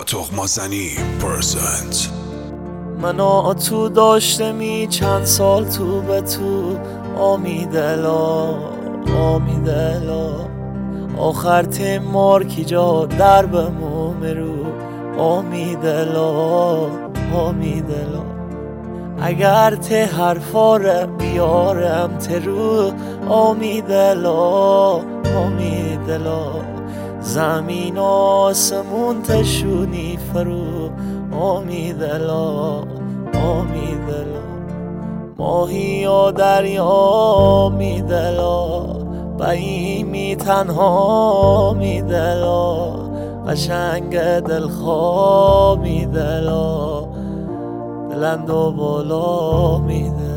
تخمازنی پرزنت. منو تو داشته می چند سال تو به تو آمیدلا آخر تیمار کی جا در بموم رو آمیدلا اگر ته حرفاره بیارم ته رو آمیدلا زمین آسمون تشونی فرو آمیدلا ماهی یا دریا میدلا بایمی تنها میدلا قشنگ دلخواه میدلا بلند و بالا میدلا.